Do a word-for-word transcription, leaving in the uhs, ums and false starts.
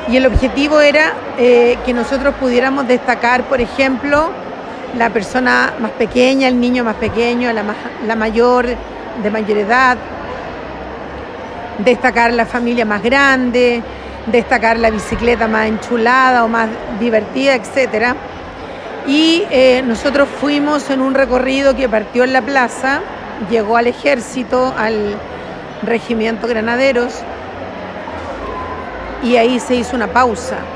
y el objetivo era eh, que nosotros pudiéramos destacar, por ejemplo, la persona más pequeña, el niño más pequeño, la, ma la mayor de mayor edad, destacar la familia más grande, destacar la bicicleta más enchulada o más divertida, etcétera. Y eh, nosotros fuimos en un recorrido que partió en la plaza, llegó al ejército, al regimiento Granaderos, y ahí se hizo una pausa.